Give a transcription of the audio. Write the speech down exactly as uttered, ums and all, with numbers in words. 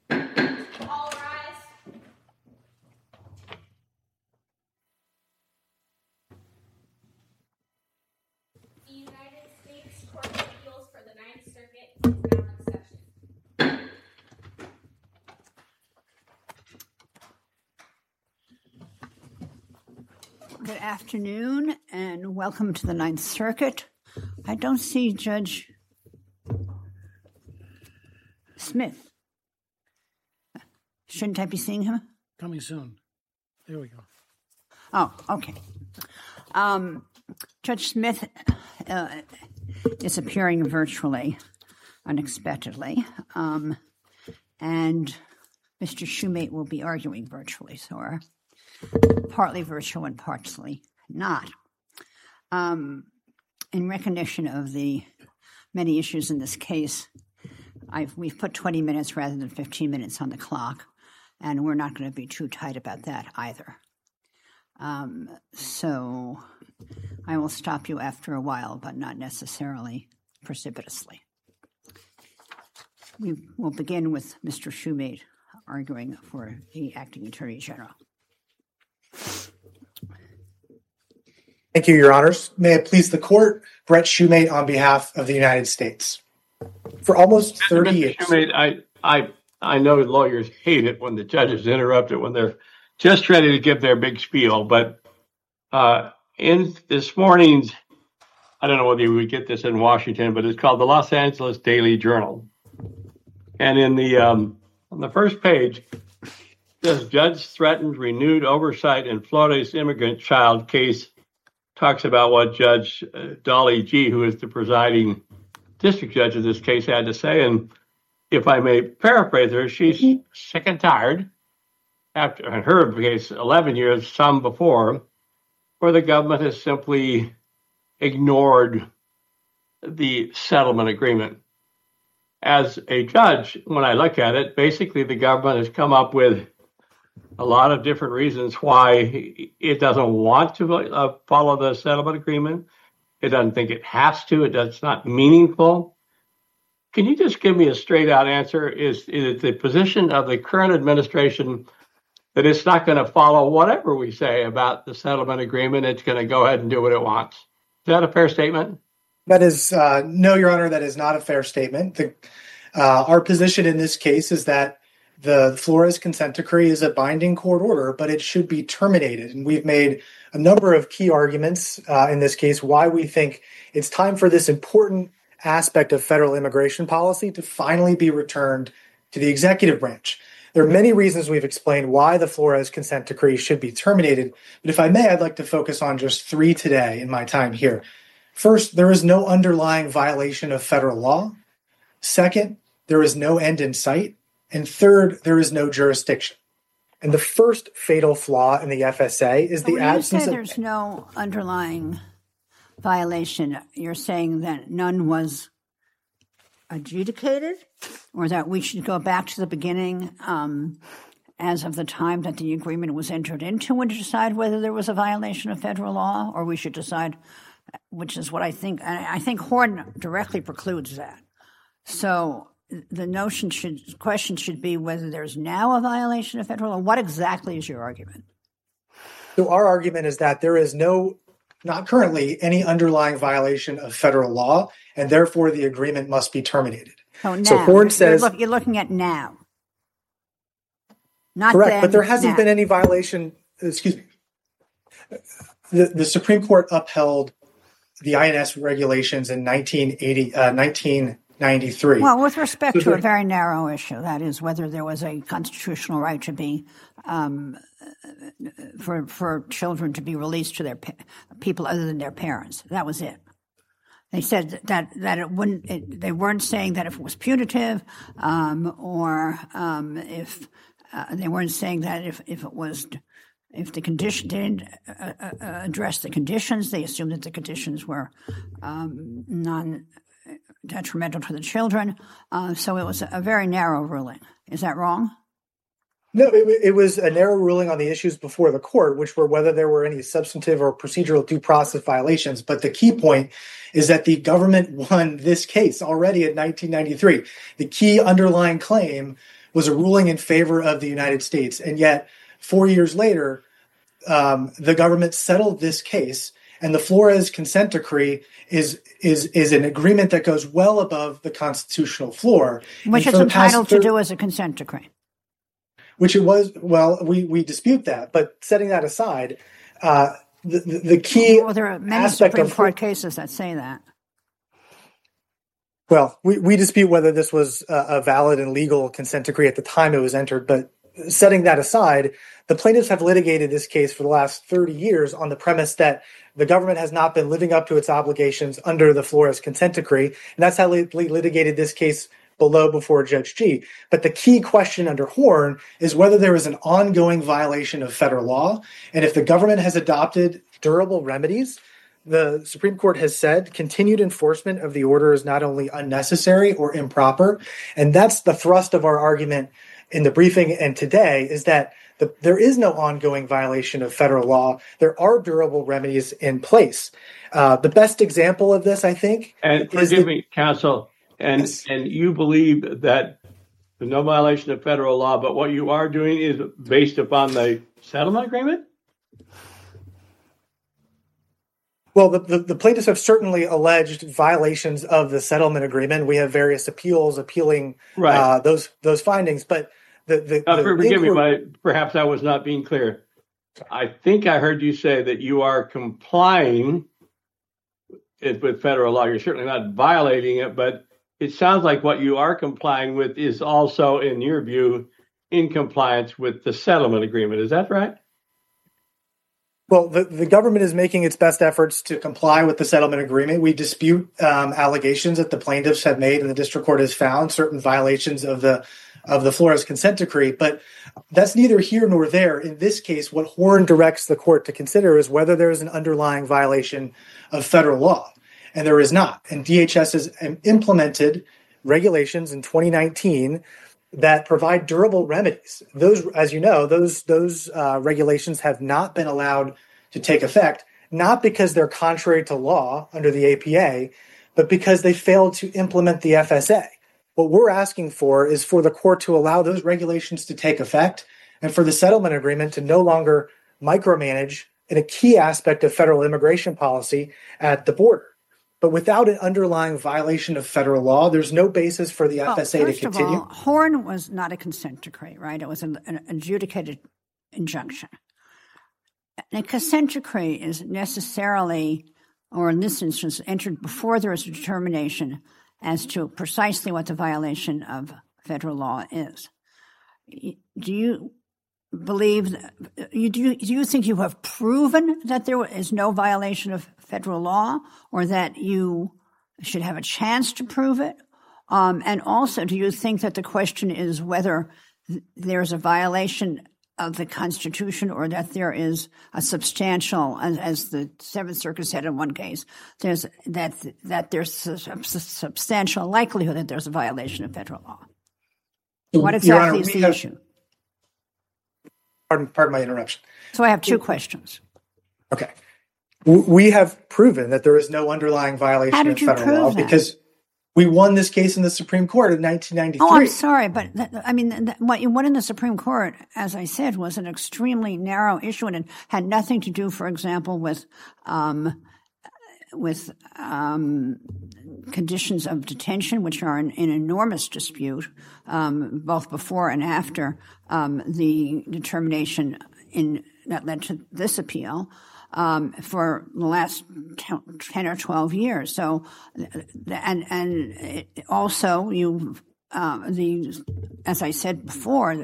All rise. The United States Court of Appeals for the Ninth Circuit is now in session. Good afternoon and welcome to the Ninth Circuit. I don't see Judge Smith. Shouldn't I be seeing him? Coming soon. There we go. Oh, okay. Um, Judge Smith uh, is appearing virtually, unexpectedly, um, and Mister Shoemate will be arguing virtually, so are partly virtual and partly not. Um, in recognition of the many issues in this case, I've, we've put twenty minutes rather than fifteen minutes on the clock, and we're not going to be too tight about that either. Um, so I will stop you after a while, but not necessarily precipitously. We will begin with Mister Shoemate arguing for the Acting Attorney General. Thank you, Your Honors. May it please the Court, Brett Shoemate on behalf of the United States. For almost thirty years... Shoemate, I, I, I know lawyers hate it when the judges interrupt it when they're just ready to give their big spiel, but uh, in this morning's, I don't know whether we get this in Washington, but it's called the Los Angeles Daily Journal. And in the um, on the first page, it says, Judge threatens renewed oversight in Florida's immigrant child case. Talks about what Judge uh, Dolly G., who is the presiding district judge of this case, had to say. And if I may paraphrase her, she's sick and tired, after in her case, eleven years, some before, where the government has simply ignored the settlement agreement. As a judge, when I look at it, basically the government has come up with a lot of different reasons why it doesn't want to uh, follow the settlement agreement. It doesn't think it has to. It does, it's not meaningful. Can you just give me a straight out answer? Is, is it the position of the current administration that it's not going to follow whatever we say about the settlement agreement? It's going to go ahead and do what it wants. Is that a fair statement? That is, uh, no, Your Honor, that is not a fair statement. The, uh, our position in this case is that the Flores consent decree is a binding court order, but it should be terminated. And we've made a number of key arguments uh, in this case why we think it's time for this important aspect of federal immigration policy to finally be returned to the executive branch. There are many reasons we've explained why the Flores consent decree should be terminated. But if I may, I'd like to focus on just three today in my time here. First, there is no underlying violation of federal law. Second, there is no end in sight. And third, there is no jurisdiction. And the first fatal flaw in the F S A is the when absence you say of... there's no underlying violation, you're saying that none was adjudicated, or that we should go back to the beginning um, as of the time that the agreement was entered into and decide whether there was a violation of federal law, or we should decide, which is what I think, I think Horn directly precludes that. So the notion should, question should be whether there's now a violation of federal law. What exactly is your argument? So our argument is that there is no, not currently, any underlying violation of federal law, and therefore the agreement must be terminated. So now, so Horn says, you're, look, you're looking at now. Not correct, then, but there hasn't now. been any violation, excuse me. The, the Supreme Court upheld the I N S regulations in nineteen eighty, uh, nineteen ninety-three. Well, with respect so to there, a very narrow issue, that is whether there was a constitutional right to be um, for for children to be released to their pa- people other than their parents. That was it. They said that that it wouldn't. It, they weren't saying that if it was punitive, um, or um, if uh, they weren't saying that if, if it was. If the condition didn't uh, uh, address the conditions, they assumed that the conditions were um, non-detrimental to the children. Uh, so it was a very narrow ruling. Is that wrong? No, it, it was a narrow ruling on the issues before the court, which were whether there were any substantive or procedural due process violations. But the key point is that the government won this case already in nineteen ninety-three. The key underlying claim was a ruling in favor of the United States. And yet, four years later, um, the government settled this case, and the Flores consent decree is is is an agreement that goes well above the constitutional floor. Which it's entitled to do as a consent decree. Which it was, well, we, we dispute that. But setting that aside, uh, the, the, the key well, there are many aspect Supreme of Court cases that say that. Well, we, we dispute whether this was a, a valid and legal consent decree at the time it was entered. But setting that aside, the plaintiffs have litigated this case for the last thirty years on the premise that the government has not been living up to its obligations under the Flores consent decree. And that's how they litigated this case below before Judge G. But the key question under Horn is whether there is an ongoing violation of federal law. And if the government has adopted durable remedies, the Supreme Court has said continued enforcement of the order is not only unnecessary or improper. And that's the thrust of our argument in the briefing and today, is that the, there is no ongoing violation of federal law. There are durable remedies in place. Uh, the best example of this, I think, and is forgive the, me, counsel, and Yes. and you believe that there's no violation of federal law, but what you are doing is based upon the settlement agreement? Well, the, the, the plaintiffs have certainly alleged violations of the settlement agreement. We have various appeals appealing Right. uh, those those findings. But the the, Uh, the forgive me, inquiry- but perhaps I was not being clear. I think I heard you say that you are complying it with federal law. You're certainly not violating it, but it sounds like what you are complying with is also, in your view, in compliance with the settlement agreement. Is that right? Well, the, the government is making its best efforts to comply with the settlement agreement. We dispute um, allegations that the plaintiffs have made, and the district court has found certain violations of the of the Flores consent decree. But that's neither here nor there. In this case, what Horn directs the court to consider is whether there is an underlying violation of federal law, and there is not. And D H S has implemented regulations in twenty nineteen that provide durable remedies. Those, as you know, those those uh, regulations have not been allowed to take effect, not because they're contrary to law under the A P A, but because they failed to implement the F S A. What we're asking for is for the court to allow those regulations to take effect and for the settlement agreement to no longer micromanage in a key aspect of federal immigration policy at the border. But without an underlying violation of federal law, there's no basis for the F S A well, to first continue. Of all, Horn was not a consent decree, right? It was an, an adjudicated injunction. A consent decree is necessarily, or in this instance, entered before there is a determination as to precisely what the violation of federal law is. Do you believe, you, do, you, do you think you have proven that there is no violation of federal law, or that you should have a chance to prove it? Um, and also, do you think that the question is whether th- there's a violation of the Constitution, or that there is a substantial, as, as the Seventh Circuit said in one case, there's that that there's a, a substantial likelihood that there's a violation of federal law? What exactly Your Honor, is we the have- issue? Pardon, pardon my interruption. So I have two questions. Okay. W- We have proven that there is no underlying violation How did of you federal prove law that? because we won this case in the Supreme Court in nineteen ninety-three. Oh, I'm sorry, but th- I mean, th- what you won in the Supreme Court, as I said, was an extremely narrow issue, and it had nothing to do, for example, with um, with um, conditions of detention, which are an, an enormous dispute, um, both before and after um, the determination in that led to this appeal. Um, for the last ten or twelve years. So, and and it also you, uh, the as I said before,